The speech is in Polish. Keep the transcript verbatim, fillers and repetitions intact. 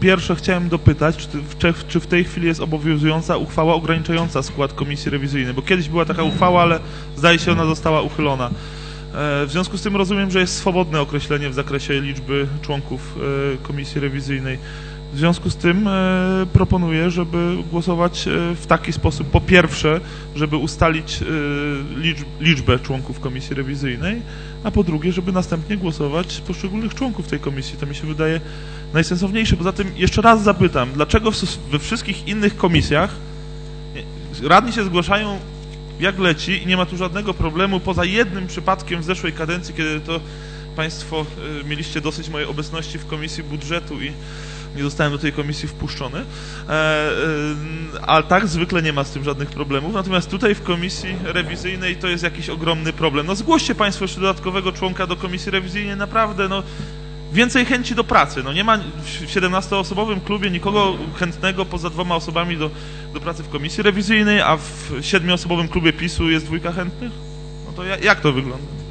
pierwsze chciałem dopytać, czy, ty, czy w tej chwili jest obowiązująca uchwała ograniczająca skład komisji rewizyjnej, bo kiedyś była taka uchwała, ale zdaje się ona została uchylona. W związku z tym rozumiem, że jest swobodne określenie w zakresie liczby członków komisji rewizyjnej. W związku z tym proponuję, żeby głosować w taki sposób. Po pierwsze, żeby ustalić liczbę członków komisji rewizyjnej, a po drugie, żeby następnie głosować poszczególnych członków tej komisji. To mi się wydaje najsensowniejsze. Poza tym jeszcze raz zapytam, dlaczego we wszystkich innych komisjach radni się zgłaszają jak leci i nie ma tu żadnego problemu, poza jednym przypadkiem w zeszłej kadencji, kiedy to Państwo mieliście dosyć mojej obecności w Komisji Budżetu i nie zostałem do tej komisji wpuszczony, a tak zwykle nie ma z tym żadnych problemów, natomiast tutaj w komisji rewizyjnej to jest jakiś ogromny problem. No zgłoście Państwo jeszcze dodatkowego członka do komisji rewizyjnej, naprawdę, no więcej chęci do pracy. No nie ma w siedemnastoosobowym klubie nikogo chętnego poza dwoma osobami do, do pracy w komisji rewizyjnej, a w siedmioosobowym klubie PiSu jest dwójka chętnych? No to jak to wygląda?